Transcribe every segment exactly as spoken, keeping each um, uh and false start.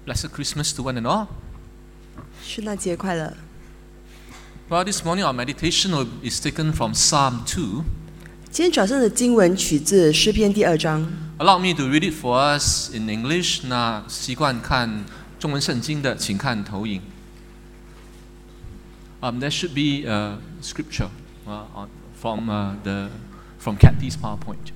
Blessed Christmas to one and all. 圣诞节快乐。 Well, this morning our meditation is taken from Psalm two. 今天早上的经文取自诗篇第二章。 Allow me to read it for us in English. 那习惯看中文圣经的，请看投影。Um, there should be a scripture uh, on, from uh, the from Kathy's PowerPoint.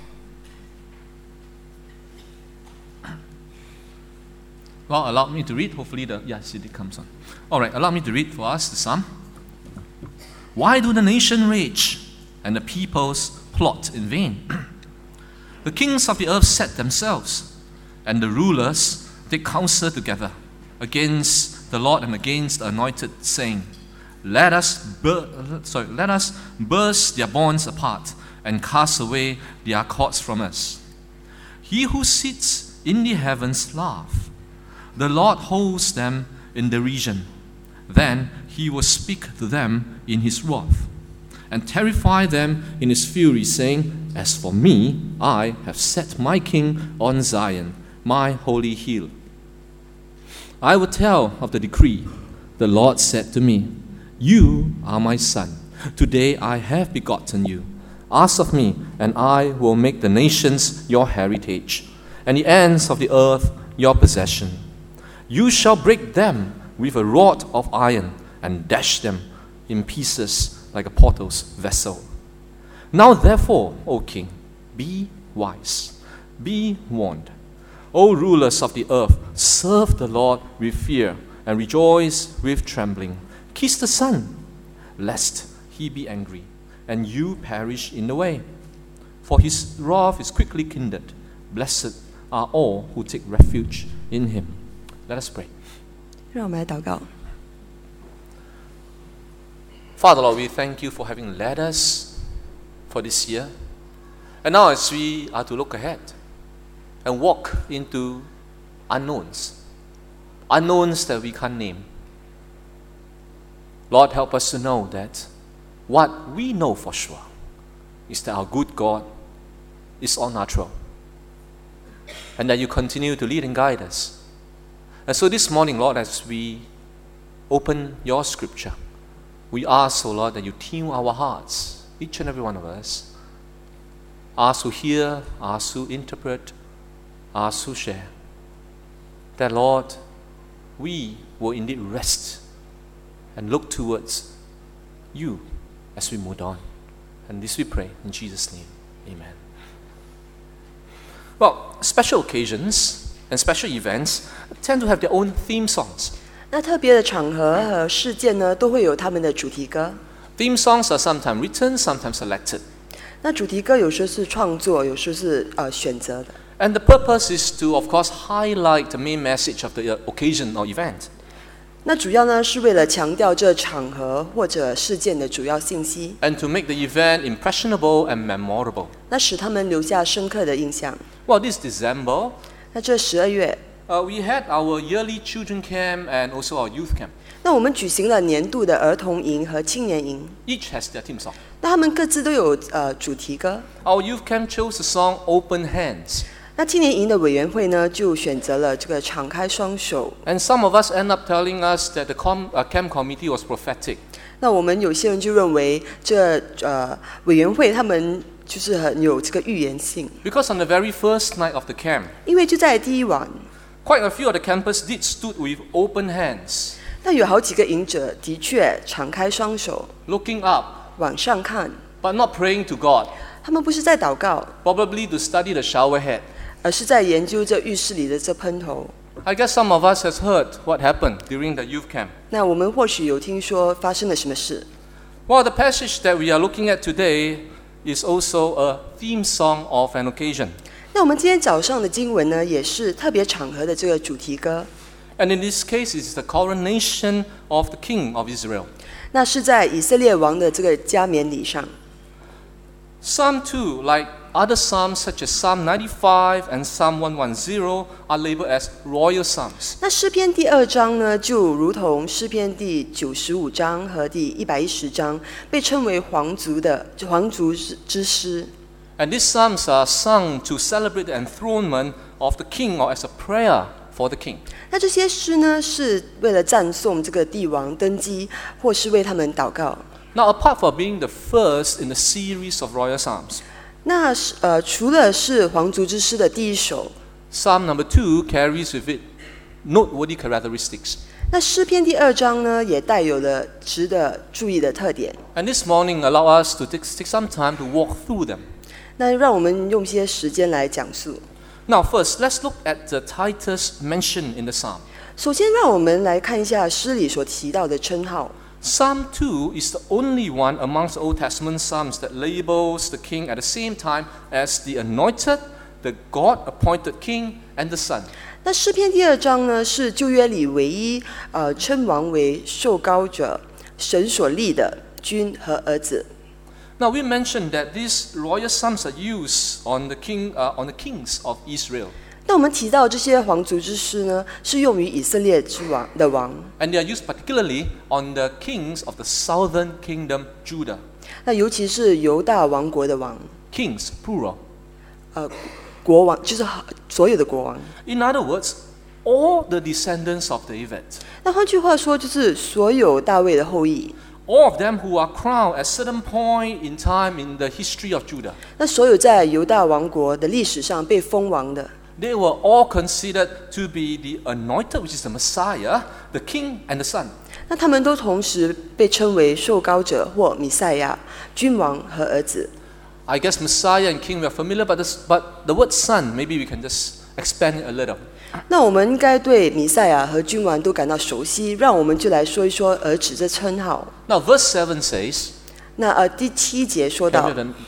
Well, allow me to read. Hopefully, the yes, it comes on. All right, allow me to read for us the psalm. Why do the nation rage and the peoples plot in vain? The kings of the earth set themselves, and the rulers take counsel together against the Lord and against the anointed, saying, "Let us bur- sorry, let us burst their bonds apart and cast away their cords from us." He who sits in the heavens laughs. The Lord holds them in derision. Then he will speak to them in his wrath and terrify them in his fury, saying, "As for me, I have set my king on Zion, my holy hill. I will tell of the decree. The Lord said to me, 'You are my son. Today I have begotten you. Ask of me, and I will make the nations your heritage, and the ends of the earth your possession. You shall break them with a rod of iron and dash them in pieces like a potter's vessel.' Now therefore, O king, be wise, be warned. O rulers of the earth, serve the Lord with fear and rejoice with trembling. Kiss the Son, lest he be angry and you perish in the way. For his wrath is quickly kindled. Blessed are all who take refuge in him." Let us pray. 让我们来祷告。 Father Lord, we thank you for having led us for this year. And now as we are to look ahead and walk into unknowns, unknowns that we can't name. Lord, help us to know that what we know for sure is that our good God is all natural, and that you continue to lead and guide us. And so this morning, Lord, as we open your scripture, we ask, O Lord, that you tune our hearts, each and every one of us. Us who hear, us who interpret, us who share. That, Lord, we will indeed rest and look towards you as we move on. And this we pray in Jesus' name. Amen. Well, special occasions and special events tend to have their own theme songs. 那特别的场合和事件呢，都会有他们的主题歌。 Theme songs are sometimes written, sometimes selected. 那主题歌有时候是创作，有时候是呃选择的。 And the purpose is to, of course, highlight the main message of the occasion or event. 那主要呢是为了强调这场合或者事件的主要信息， And to make the event impressionable and memorable. 那使他们留下深刻的印象。 Well, this December, 那这十二月， uh, we had our yearly children camp and also our youth camp. 那我们举行了年度的儿童营和青年营， Each has their theme song. 那他们各自都有呃主题歌。 Our youth camp chose the song "Open Hands." 那青年营的委员会呢，就选择了这个敞开双手。 And some of us end up telling us that the com- uh, camp committee was prophetic. 那我们有些人就认为这呃委员会他们就是很有这个预言性， Because on the very first night of the camp, 因为就在第一晚， quite a few of the campers did stood with open hands, 那有好几个营者的确敞开双手 looking up, 往上看， but not praying to God, 他们不是在祷告， probably to study the shower head. 而是在研究这浴室里的这喷头。 I guess some of us has heard what happened during the youth camp. 那我们或许有听说发生了什么事。 Well, the passage that we are looking at today is also a theme song of an occasion. 那我们今天早上的经文呢，也是特别场合的这个主题歌。 And in this case, it's the coronation of the King of Israel. 那是在以色列王的这个加冕礼上。 Psalm two, like other psalms such as Psalm ninety-five and Psalm one ten, are labeled as royal psalms. 那诗篇第二章呢，就如同诗篇第九十五章和第一百一十章，被称为皇族的皇族之诗。 And these psalms are sung to celebrate the enthronement of the king or as a prayer for the king. 那这些诗呢，是为了赞颂这个帝王登基，或是为他们祷告。 Now, apart from being the first in the series of royal psalms, 那呃，除了是皇族之诗的第一首， Psalm number two carries with it noteworthy characteristics. 那诗篇第二章呢，也带有了值得注意的特点。 And this morning, allow us to take, take some time to walk through them. 那让我们用些时间来讲述。 Now, first, let's look at the titles mentioned in the psalm. 首先，让我们来看一下诗里所提到的称号。 Psalm two is the only one amongst the Old Testament psalms that labels the king at the same time as the anointed, the God-appointed king, and the son. 那诗篇第二章呢，是旧约里唯一呃称王为受膏者、神所立的君和儿子。 Now, we mentioned that these royal psalms are used on the king, uh, on the kings of Israel. 那我们提到这些皇族之诗呢，是用于以色列之王的王。 And they are used particularly on the kings of the southern kingdom, Judah. 那尤其是犹大王国的王， Kings, plural. 呃，国王就是所有的国王。 In other words, all the descendants of David. 那换句话说，就是所有大卫的后裔。 All of them who are crowned at certain point in time in the history of Judah. 那所有在犹大王国的历史上被封王的， They were all considered to be the anointed, which is the Messiah, the king and the son. 那他们都同时被称为受膏者或弥赛亚、君王和儿子。 I guess Messiah and king we are familiar, but, this, but the word son, maybe we can just expand it a little. 那我们应该对弥赛亚和君王都感到熟悉，让我们就来说一说儿子这称号。 Now, verse seven says, 那呃第七节说到，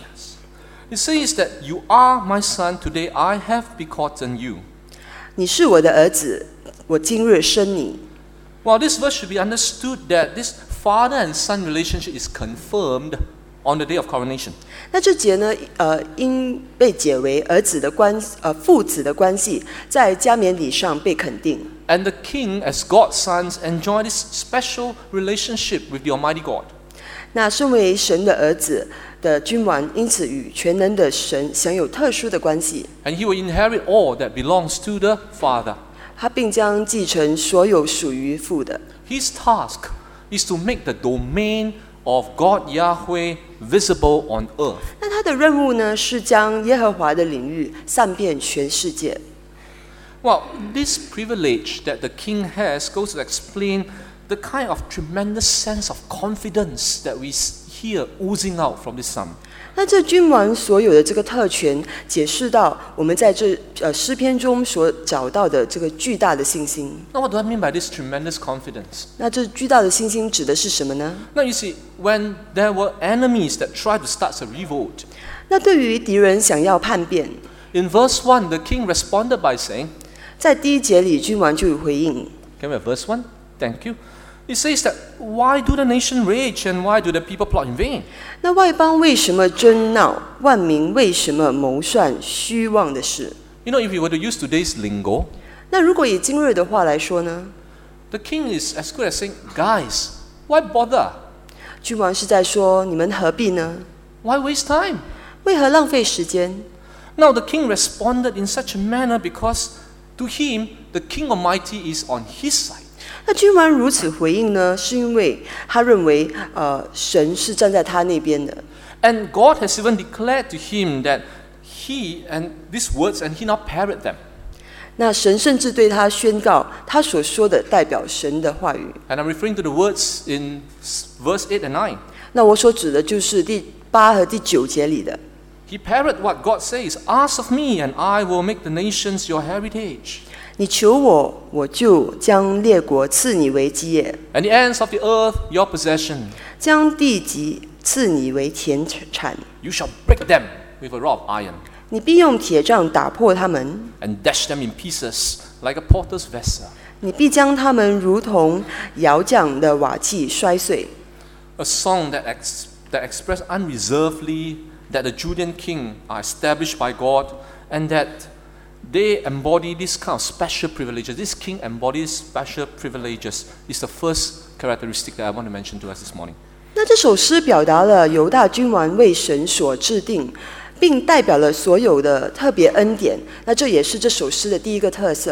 it says that you are my son, today I have begotten you. 你是我的儿子，我今日生你。 Well, this verse should be understood that this father and son relationship is confirmed on the day of coronation. 那这节呢，呃，应被解为儿子的关，呃，父子的关系，在加冕礼上被肯定。 And the king, as God's sons, enjoy this special relationship with the Almighty God. 那身为神的儿子的君王，因此与全能的神享有特殊的关系。 And he will inherit all that belongs to the Father. 他并将继承所有属于父的。 His task is to make the domain of God Yahweh visible on earth. 那他的任务呢，是将耶和华的领域散遍全世界。 Well, this privilege that the king has goes to explain the kind of tremendous sense of confidence that we hear oozing out from this psalm. 那这君王所有的这个特权，解释到我们在这呃诗篇中所找到的这个巨大的信心。 Now, what do I mean by this tremendous confidence? 那这巨大的信心指的是什么呢？ Now, you see, when there were enemies that tried to start a revolt, 那对于敌人想要叛变， in verse one, the king responded by saying, 在第一节里，君王就有回应。 Can we have verse one? Thank you. It says that, why do the nation rage and why do the people plot in vain? 那外邦为什么争闹？万民为什么谋算虚妄的事？ You know, if we were to use today's lingo, 那如果以今日的话来说呢？ the king is as good as saying, guys, why bother? 君王是在说：你们何必呢？ Why waste time? 为何浪费时间？ Now, the king responded in such a manner because to him, the King Almighty is on his side. 那君王如此回应呢，是因为他认为，呃，神是站在他那边的。 And God has even declared to him that he, and these words, and he now parrot them. 那神甚至对他宣告，他所说的代表神的话语。 And I'm referring to the words in verse eight and nine. 那我所指的就是第八和第九节里的。 He parroted what God says, ask of me, and I will make the nations your heritage. 你求我，我就将列国赐你为基业， And the ends of the earth your possession. 将地极赐你为田产。 You shall break them with a rod of iron, 你必用铁杖打破他们， and dash them in pieces like a potter's vessel. 你必将他们如同窑匠的瓦器摔碎。 A song that, ex- that expressed unreservedly that the Judean king are established by God and that they embody this kind of special privileges. This king embodies special privileges. Is the first characteristic that I want to mention to us this morning. 那这首诗表达了犹大君王为神所制定，并代表了所有的特别恩典。那这也是这首诗的第一个特色。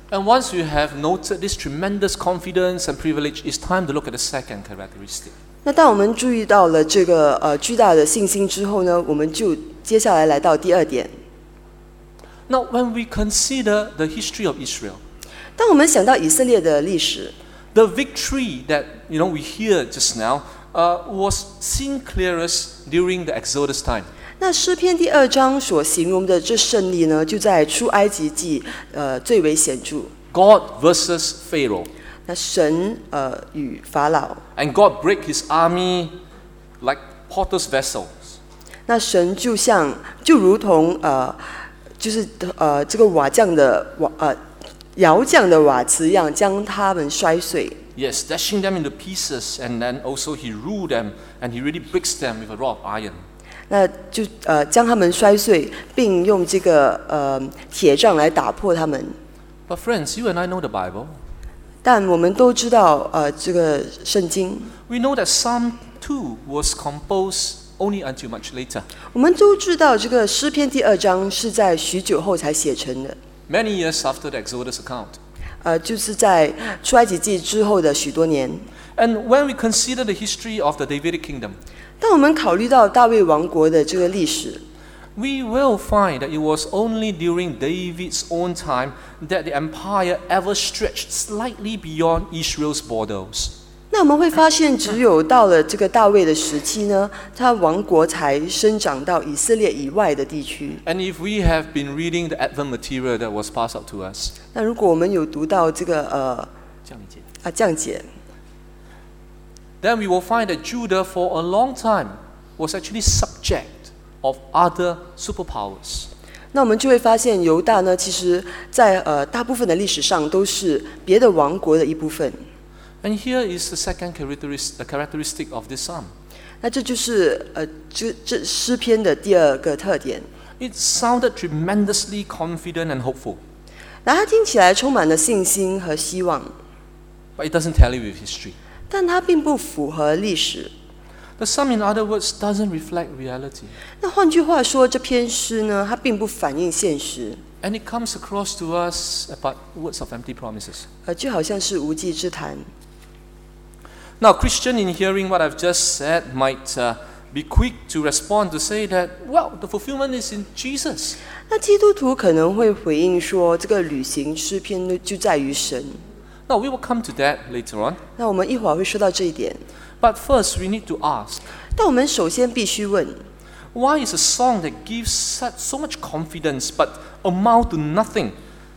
And once you have noted this tremendous confidence and privilege, it's time to look at the second characteristic. 那当我们注意到了这个呃巨大的信心之后呢，我们就接下来来到第二点。 Now, when we consider the history of Israel, 当我们想到以色列的历史， the victory that you know we hear just now uh, was seen clearest during the Exodus time. 那诗篇第二章所形容的这胜利呢，就在出埃及记呃最为显著。 God versus Pharaoh. 那神呃与法老， And God break his army like potter's vessels. 那神就像就如同呃就是呃这个瓦匠的瓦呃窑匠的瓦瓷一样，将他们摔碎。 Yes, dashing them into pieces, and then also he ruled them, and he really breaks them with a rod of iron. 那就呃将他们摔碎，并用这个呃铁杖来打破他们。 But friends, you and I know the Bible. 但我们都知道呃这个圣经， We know that Psalm two was composed only until much later. 我们都知道这个诗篇第二章是在许久后才写成的。 Many years after the Exodus account. 呃，就是在出埃及记之后的许多年。 And when we consider the history of the Davidic kingdom, 当我们考虑到大卫王国的这个历史， we will find that it was only during David's own time that the empire ever stretched slightly beyond Israel's borders. 那我们会发现，只有到了这个大卫的时期呢，他王国才生长到以色列以外的地区。 And if we have been reading the Advent material that was passed out to us, 那如果我们有读到这个呃啊降解， then we will find that Judah for a long time was actually subject of other superpowers. 那我们就会发现犹大呢，其实在呃大部分的历史上都是别的王国的一部分。 And here is the second characteristic, the characteristic of this psalm. 那这就是呃这这诗篇的第二个特点。 It sounded tremendously confident and hopeful, 那它听起来充满了信心和希望， but it doesn't tally with history. 但它并不符合历史。 The psalm, in other words, doesn't reflect reality. 那换句话说，这篇诗呢，它并不反映现实， And it comes across to us about words of empty promises. 呃，就好像是无稽之谈。 Now, Christian, in hearing what I've just said, might uh, be quick to respond to say that, well, the fulfillment is in Jesus. 那基督徒可能会回应说，这个履行诗篇呢，就在于神。 Now, we will come to that later on. 那我们一会儿会说到这一点， But first, we need to ask, 但我们首先必须问， why is a song that gives such, so much confidence but amount to nothing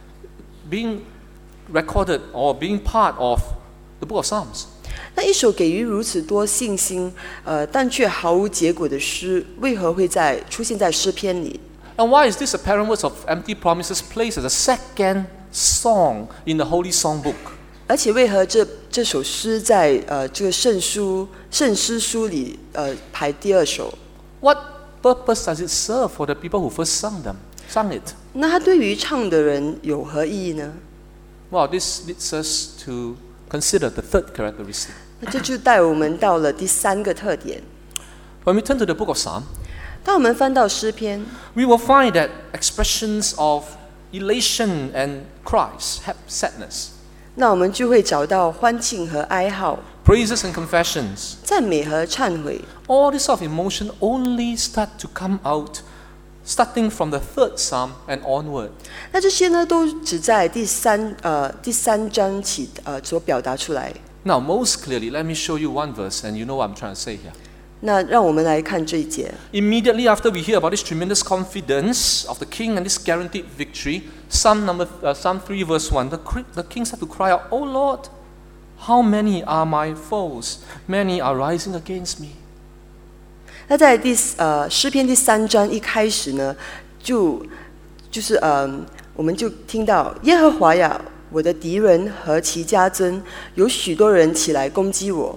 being recorded or being part of the book of Psalms? 那一首给予如此多信心，呃，但却毫无结果的诗，为何会在出现在诗篇里？ And why is this apparent words of empty promises placed as a second song in the Holy Songbook? 而且为何这这首诗在呃这个圣书圣诗书里呃排第二首？ What purpose does it serve for the people who first sung them, sung it? 那它对于唱的人有何意义呢？ Well, this leads us to consider the third characteristic. 那这就带我们到了第三个特点。 When we turn to the book of Psalm, 当我们翻到诗篇， we will find that expressions of elation and cries, sadness, 那我们就会找到欢庆和哀号、 praises and confessions. 赞美和忏悔。 All this sort of emotion only start to come out starting from the third psalm and onward. 那这些呢，都只在第三呃第三章起呃所表达出来。 Now, most clearly, let me show you one verse, and you know what I'm trying to say here. 那让我们来看这一节。 Immediately after we hear about this tremendous confidence of the king and this guaranteed victory, Psalm number uh, Psalm three verse one, the, the king started to cry out, "Oh Lord, how many are my foes? Many are rising against me." 那在第呃诗篇第三章一开始呢，就就是呃我们就听到耶和华呀，我的敌人何其加增，有许多人起来攻击我。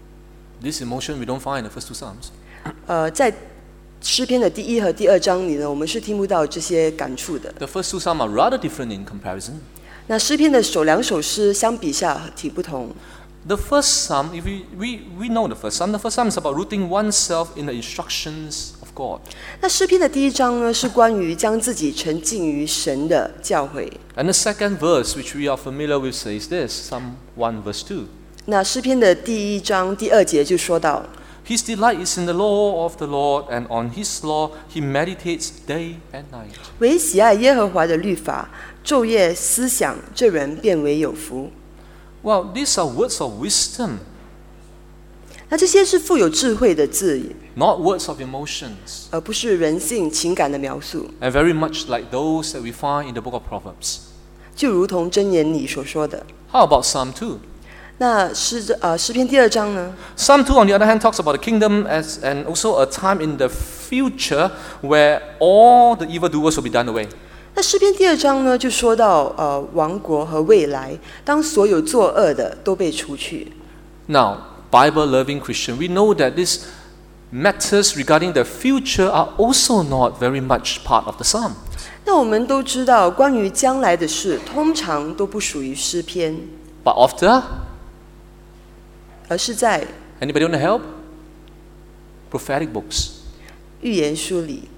This emotion we don't find in the first two psalms. 呃，在诗篇的第一和第二章里呢，我们是听不到这些感触的。 The first two psalms are rather different in comparison. 那诗篇的首两首诗相比下挺不同。 The first psalm, if we, we, we know the first psalm, the first psalm is about rooting oneself in the instructions of God. 那诗篇的第一章呢，是关于将自己沉浸于神的教诲。 And the second verse, which we are familiar with, says this, Psalm one verse two. 那诗篇的第一章第二节就说到， His delight is in the law of the Lord, and on his law he meditates day and night. 唯喜爱耶和华的律法，昼夜思想，这人便为有福。 Well, these are words of wisdom, 那这些是富有智慧的字， not words of emotions, 而不是人性情感的描述， and very much like those that we find in the book of Proverbs. 就如同箴言里所说的。 How about Psalm two? 那诗呃诗篇第二章呢？ Psalm two, on the other hand, talks about the kingdom as and also a time in the future where all the evildoers will be done away. 那诗篇第二章呢，就说到呃王国和未来，当所有作恶的都被除去。 Now, Bible-loving Christian, we know that these matters regarding the future are also not very much part of the psalm. 那我们都知道，关于将来的事，通常都不属于诗篇， But after, 而是在 anybody want to help? Prophetic books. 预言书里。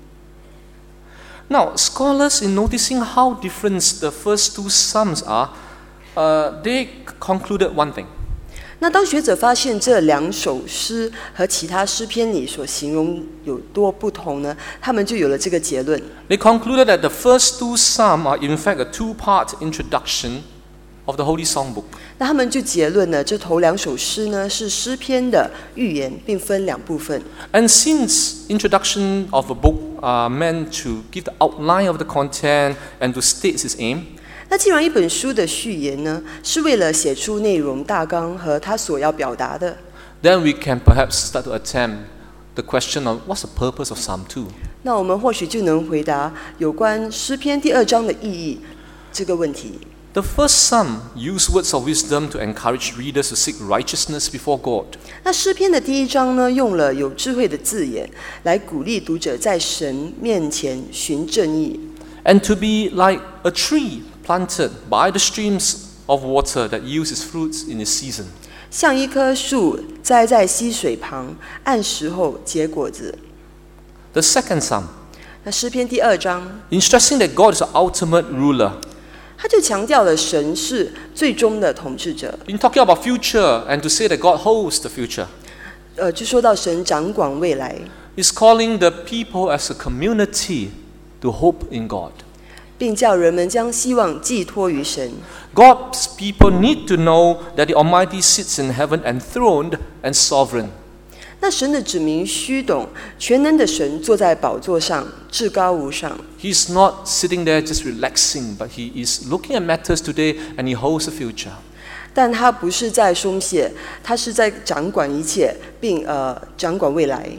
Now, scholars, in noticing how different the first two psalms are, uh, they concluded one thing. 那当学者发现这两首诗和其他诗篇里所形容有多不同呢，他们就有了这个结论。 They concluded that the first two psalms are in fact a two-part introduction of the Holy Songbook. 那他们就结论呢，这头两首诗呢是诗篇的预言，并分两部分。 And since introduction of a book are meant to give the outline of the content and to state its aim, 那既然一本书的序言呢，是为了写出内容大纲和他所要表达的， then we can perhaps start to attempt the question of what's the purpose of Psalm two. 那我们或许就能回答有关诗篇第二章的意义这个问题。 The first psalm used words of wisdom to encourage readers to seek righteousness before God. 那诗篇的第一章呢，用了有智慧的字眼，来鼓励读者在神面前寻正义， And to be like a tree planted by the streams of water that yields its fruits in its season. 像一棵树栽在溪水旁，按时候结果子。 The second psalm, 那诗篇第二章， in stressing that God is the ultimate ruler, 他就强调了神是最终的统治者， in talking about future and to say that God holds the future, 呃，就说到神掌管未来， is calling the people as a community to hope in God. 并叫人们将希望寄托于神。 God's people need to know that the Almighty sits in heaven enthroned and sovereign. 那神的子民须懂，全能的神坐在宝座上，至高无上。 He's not sitting there just relaxing, but he is looking at matters today and he holds the future. 但他不是在松懈，他是在掌管一切，并呃掌管未来。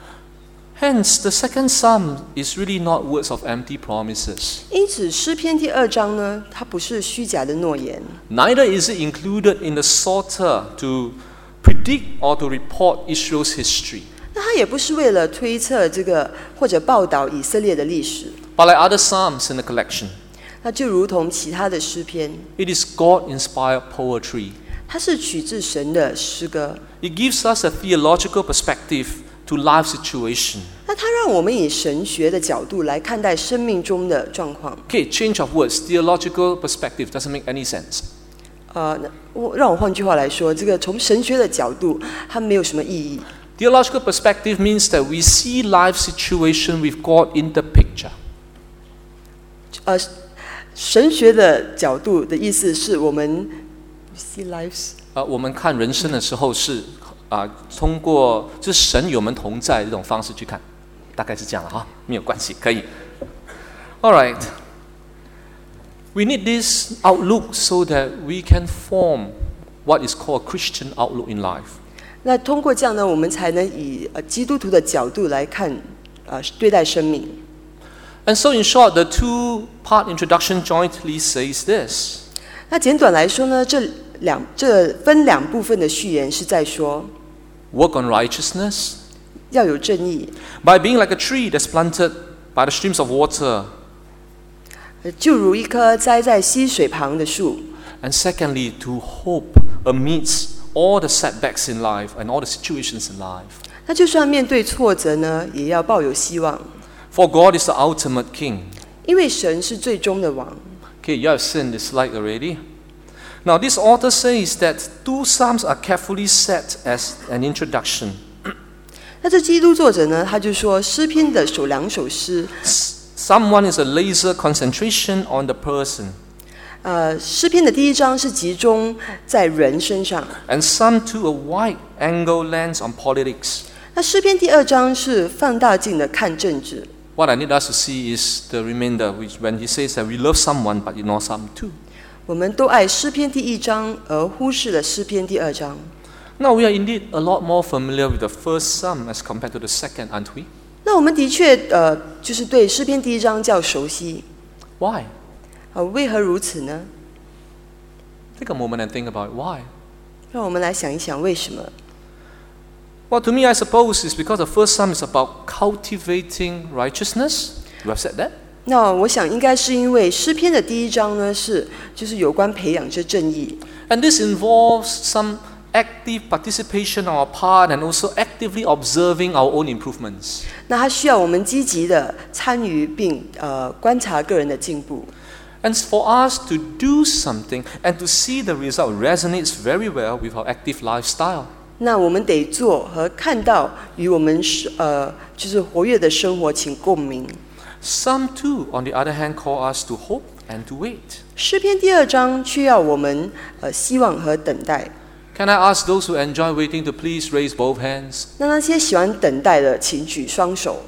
Hence, the second psalm is really not words of empty promises. 因此，诗篇第二章呢，它不是虚假的诺言， Neither is it included in the Psalter to predict or to report Israel's history. 那它也不是为了推测这个或者报道以色列的历史。 But like other psalms in the collection, 那就如同其他的诗篇， it is God-inspired poetry. 它是取自神的诗歌。 It gives us a theological perspective to life situation. 那它让我们以神学的角度来看待生命中的状况。 Okay, change of words. Theological perspective doesn't make any sense. 呃，那我让我换句话来说，这个从神学的角度，它没有什么意义。 Theological perspective means that we see life situation with God in the picture. 呃，神学的角度的意思是我们 see lives 呃，我们看人生的时候是啊、通过就是神与我们同在这种方式去看，大概是这样了哈，没有关系，可以。All right. We need this outlook so that we can form what is called a Christian outlook in life. 那通过这样呢，我们才能以呃基督徒的角度来看，呃对待生命。 And so, in short, the two-part introduction jointly says this. 那简短来说呢，这两这分两部分的序言是在说， Work on righteousness 要有正义， by being like a tree that's planted by the streams of water. 呃就如一棵栽在溪水旁的树。 And secondly, to hope amidst all the setbacks in life and all the situations in life. 那就算面对挫折呢，也要抱有希望， For God is the ultimate king. 因为神是最终的王。 Okay, you have seen this slide already. Now, this author says that two psalms are carefully set as an introduction. 那这基督作者呢，他就说诗篇的首两首诗， Psalm one is a laser concentration on the person, 呃，诗篇的第一章是集中在人身上， and Psalm two a wide-angle lens on politics. 那诗篇第二章是放大镜的看政治。 What I need us to see is the remainder, which when he says that we love someone but ignore Psalm two. 我们都爱诗篇第一章，而忽视了诗篇第二章。 Now, we are indeed a lot more familiar with the first Psalm as compared to the second, aren't we? 那我们的确呃，就是对诗篇第一章较熟悉。 Why? 呃，为何如此呢？ Take a moment and think about why. 让我们来想一想为什么。 Well, to me, I suppose it's because the first Psalm is about cultivating righteousness. You have said that. 那我想应该是因为诗篇的第一章呢，是就是有关培养这正义。 And this involves some active participation on our part and also actively observing our own improvements. 那它需要我们积极的参与并呃观察个人的进步。 And for us to do something and to see the result resonates very well with our active lifestyle. 那我们得做和看到与我们是呃就是活跃的生活请共鸣。 Psalm two, on the other hand, call us to hope and to wait. 诗篇第二章需要我们呃希望和等待。 Can I ask those who enjoy waiting to please raise both hands? 那那些喜欢等待的，请举双手。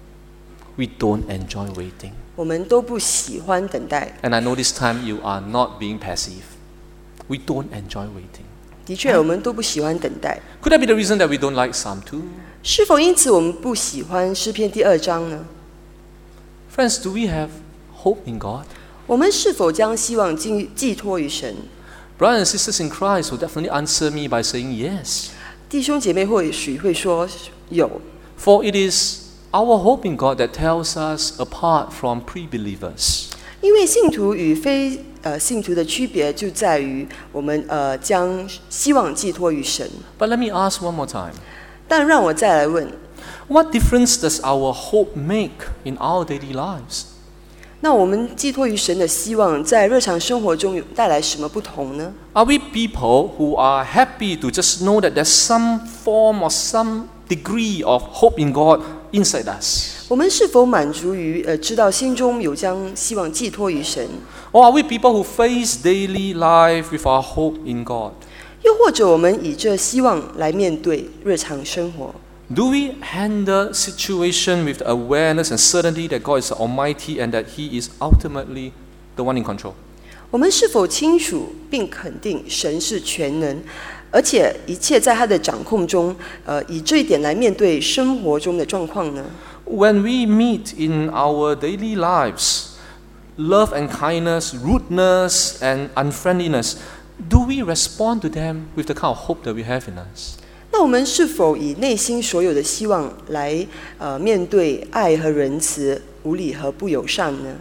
We don't enjoy waiting. 我们都不喜欢等待。 And I know this time you are not being passive. We don't enjoy waiting. 的确，我们都不喜欢等待。 Could that be the reason that we don't like Psalm two? 是否因此我们不喜欢诗篇第二章呢？ Friends, do we have hope in God? 我们是否将希望寄寄托于神？ Brothers and sisters in Christ will definitely answer me by saying yes. 弟兄姐妹或许会说有， For it is our hope in God that tells us apart from pre-believers. 因为信徒与非呃信徒的区别就在于我们呃将希望寄托于神。 But let me ask one more time. 但让我再来问， What difference does our hope make in our daily lives? 那我们寄托于神的希望，在日常生活中有带来什么不同呢？ Are we people who are happy to just know that there's some form or some degree of hope in God inside us? 我们是否满足于呃知道心中有将希望寄托于神？ Or are we people who face daily life with our hope in God? 又或者我们以这希望来面对日常生活？ Do we handle situation with the awareness and certainty that God is Almighty and that He is ultimately the one in control? 我们是否清楚并肯定神是全能，而且一切在他的掌控中？呃，以这一点来面对生活中的状况呢？ When we meet in our daily lives, love and kindness, rudeness and unfriendliness, do we respond to them with the kind of hope that we have in us? 那我们是否以内心所有的希望来呃面对爱和仁慈、无理和不友善呢？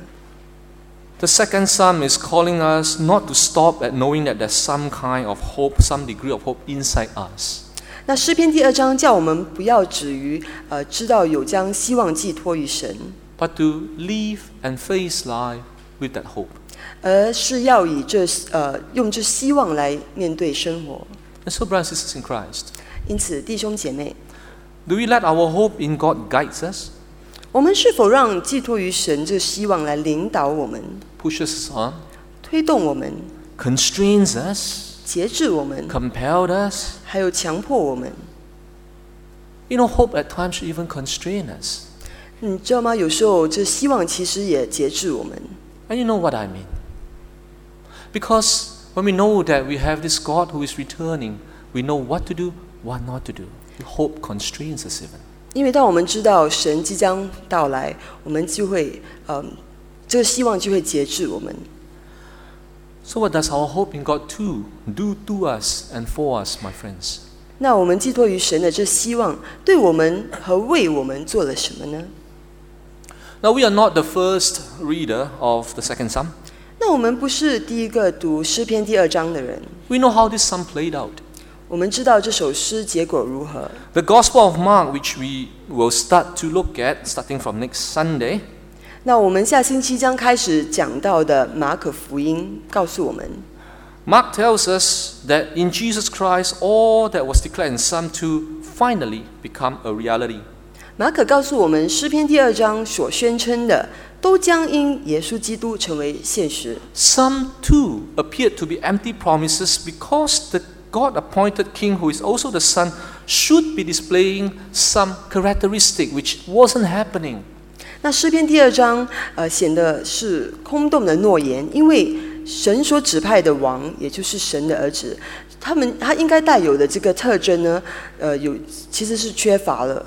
The second psalm is calling us not to stop at knowing that there's some kind of hope, some degree of hope inside us. 那诗篇第二章叫我们不要止于呃知道有将希望寄托于神， But to live and face life with that hope. 而是要以这呃用这希望来面对生活。 And so, brothers and sisters in Christ, 因此，弟兄姐妹， do we let our hope in God guide us, 我们是否让寄托于神这希望来领导我们、 push us on, 推动我们、 constrains us, 节制我们， compelled us? 还有强迫我们？ You know, hope at times should even constrain us. 你知道吗？有时候这希望其实也节制我们。 And you know what I mean? Because when we know that we have this God who is returning, we know what to do, what not to do. Hope constrains us even. 因为当我们知道神即将到来，我们就会，嗯，这个希望就会节制我们。 So what does our hope in God too do to us and for us, my friends? 那我们寄托于神的这希望，对我们和为我们做了什么呢？ Now we are not the first reader of the second psalm. 那我们不是第一个读诗篇第二章的人， We know how this psalm played out. 我们知道这首诗结果如何。 The Gospel of Mark, which we will start to look at starting from next Sunday, 那我们下星期将开始讲到的马可福音告诉我们， Mark tells us that in Jesus Christ, all that was declared in Psalm two finally become a reality. 马可告诉我们，诗篇第二章所宣称的，都将因耶稣基督成为现实。 Psalm two appeared to be empty promises because the God-appointed king, who is also the Son, should be displaying some characteristic which wasn't happening. 那诗篇第二章，呃，显得是空洞的诺言，因为神所指派的王，也就是神的儿子，他们他应该带有的这个特征呢，呃，有其实是缺乏了。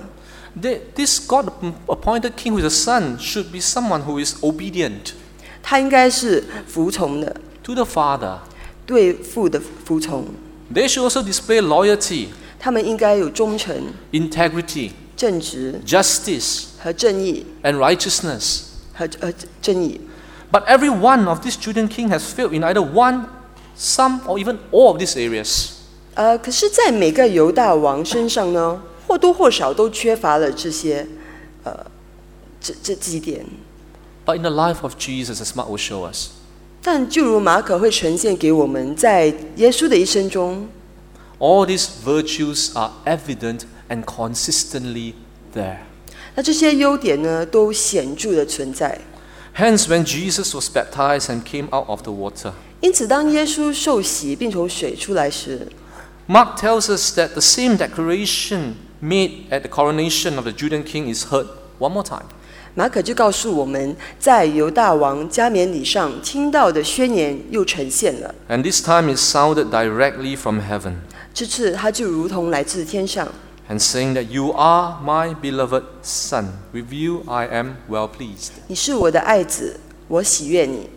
This God-appointed king, who is the Son, should be someone who is obedient 他应该是服从的， to the Father. 对父的服从。 They should also display loyalty, 他们应该有忠诚、 integrity, 正直 justice, 和正义 and righteousness. 和呃正义。 But every one of these Judean kings has failed in either one, some, or even all of these areas. 呃，可是，在每个犹大王身上呢，或多或少都缺乏了这些，呃，这这几点。 But in the life of Jesus, as Mark will show us, 但就如马可会呈现给我们，在耶稣的一生中， all these virtues are evident and consistently there. 那这些优点呢，都显著的存在。 Hence, when Jesus was baptized and came out of the water, 因此，当耶稣受洗并从水出来时， Mark tells us that the same declaration made at the coronation of the Judean king is heard one more time. 马可就告诉我们，在犹大王加冕礼上听到的宣言又呈现了。 And this time it sounded directly from heaven, 这次他就如同来自天上， and saying that you are my beloved Son. With you I am well pleased. 你是我的爱子，我喜悦你。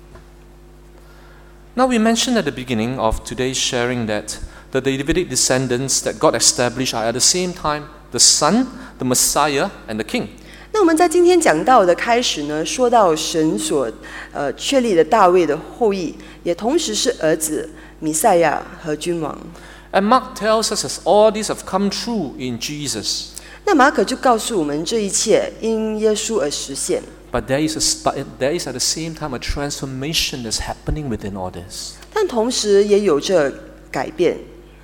Now we mentioned at the beginning of today's sharing that the Davidic descendants that God established are at the same time the Son, the Messiah, and the King. 那我们在今天讲到的开始呢，说到神所呃确立的大卫的后裔，也同时是儿子、弥赛亚和君王。 And Mark tells us that all these have come true in Jesus. 那马可就告诉我们，这一切因耶稣而实现。 But there is, a, but there is at the same time a transformation that's happening within all this. 但同时也有着改变。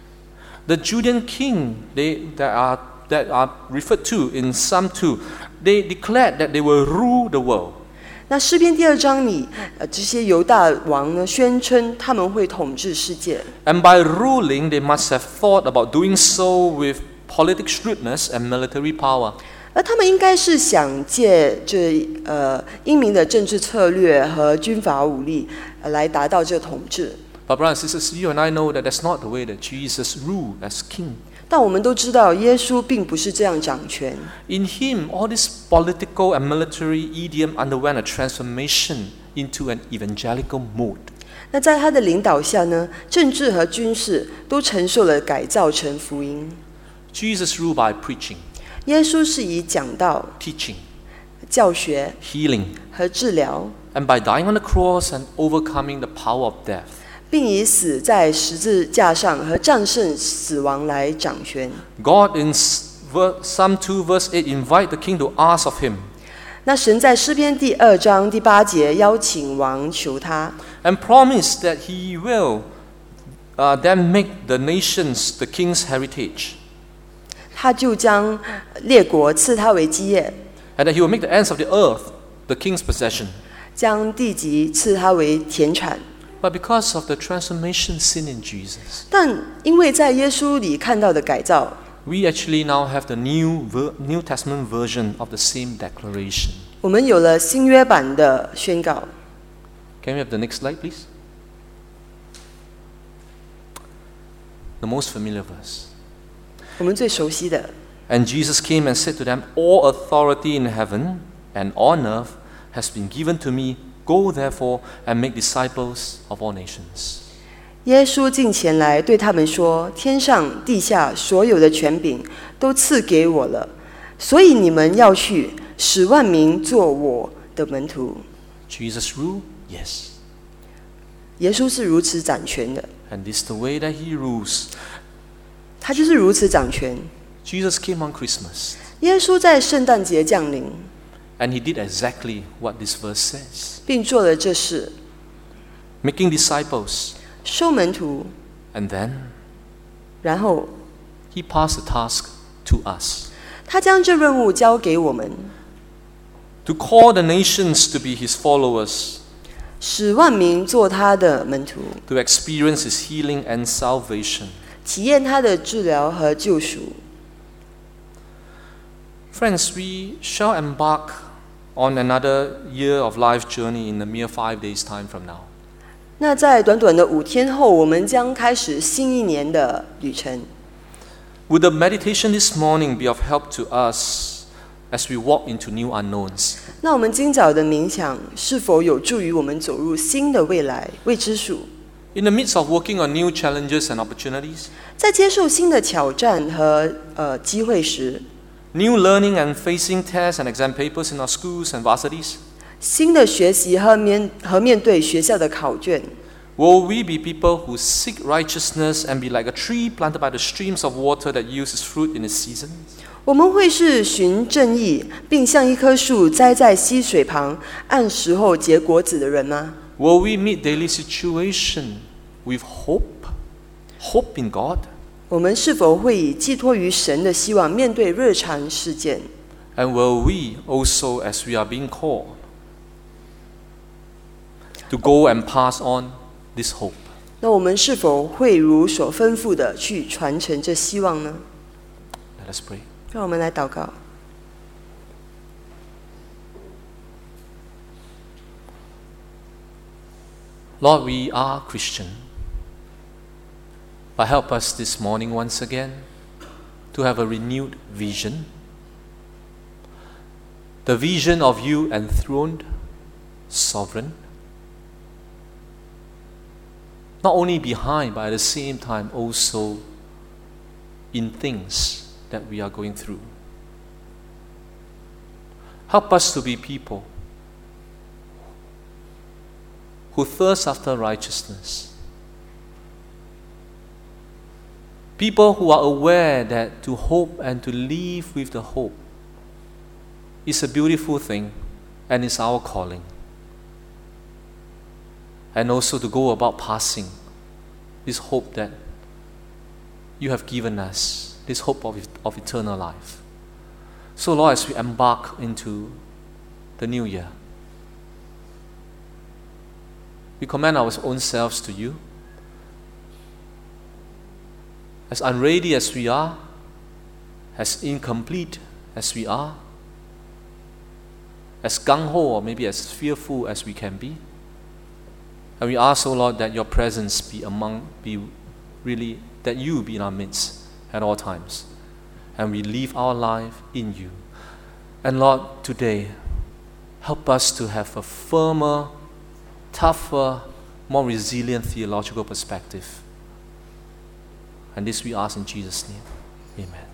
The Judean king they, that, are, that are referred to in Psalm two, they declared that they will rule the world. 那诗篇第二章里，呃，这些犹大王呢，宣称他们会统治世界。 And by ruling, they must have thought about doing so with politic shrewdness and military power. 而他们应该是想借这呃英明的政治策略和军阀武力，呃、来达到这个统治。 But brothers and sisters, you and I know that that's not the way that Jesus ruled as king. 但我们都知道，耶稣并不是这样掌权。 In him, all this political and military idiom underwent a transformation into an evangelical mode. 那在他的领导下呢，政治和军事都承受了改造成福音。 Jesus ruled by preaching, 耶稣是以讲道、 teaching, 教学 healing, 和治疗， and by dying on the cross and overcoming the power of death. 并以死在十字架上和战胜死亡来掌权。 God in Psalm two verse eight invite the king to ask of him. 那神在诗篇第二章第八节邀请王求他， And promise that he will uh, then make the nations the king's heritage. 他就将列国赐他为基业， And that he will make the ends of the earth the king's possession. 将地极赐他为田产。 But because of the transformation seen in Jesus, 但因为在耶稣里看到的改造， we actually now have the new ver- New Testament version of the same declaration. 我们有了新约版的宣告。 Can we have the next slide, please? The most familiar verse. 我们最熟悉的， And Jesus came and said to them, All authority in heaven and on earth has been given to me. Go therefore and make disciples of all nations. 耶稣近前来对他们说：“天上地下所有的权柄都赐给我了，所以你们要去，使万民做我的门徒。” Jesus rule? Yes. 耶稣是如此掌权的， And this is the way that he rules. 他就是如此掌权。 Jesus came on Christmas, 耶稣在圣诞节降临， and he did exactly what this verse says, 并做了这事， making disciples, 收门徒， and then 然后 he passed the task to us, 他将这任务交给我们， to call the nations to be his followers, 使万民做他的门徒， to experience his healing and salvation. 体验他的治疗和救赎。 Friends, we shall embark on another year of life journey in a mere five days' time from now. 那在短短的五天后，我们将开始新一年的旅程。 Would the meditation this morning be of help to us as we walk into new unknowns? 那我们今早的冥想是否有助于我们走入新的未来未知数？ In the midst of working on new challenges and opportunities, 在接受新的挑战和呃机会时， new learning and facing tests and exam papers in our schools and varsities, 新的学习和面和面对学校的考卷， will we be people who seek righteousness and be like a tree planted by the streams of water that yields its fruit in its season? 我们会是寻正义，并像一棵树栽在溪水旁，按时候结果子的人吗？ Will we meet daily situation with hope? Hope in God? 我们是否会以寄托于神的希望面对日常事件？ And will we also, as we are being called, to go and pass on this hope? 那我们是否会如所吩咐的去传承这希望呢？ Let us pray. 让我们来祷告。 Lord, we are Christian. But help us this morning once again to have a renewed vision. The vision of you enthroned, sovereign. Not only behind, but at the same time also in things that we are going through. Help us to be people who thirst after righteousness. People who are aware that to hope and to live with the hope is a beautiful thing and is our calling. And also to go about passing this hope that you have given us, this hope of, of eternal life. So Lord, as we embark into the new year, we commend our own selves to you. As unready as we are, as incomplete as we are, as gung-ho or maybe as fearful as we can be. And we ask, O Lord, that your presence be among, be really, that you be in our midst at all times. And we live our life in you. And Lord, today, help us to have a firmer, tougher, more resilient theological perspective. And this we ask in Jesus' name. Amen.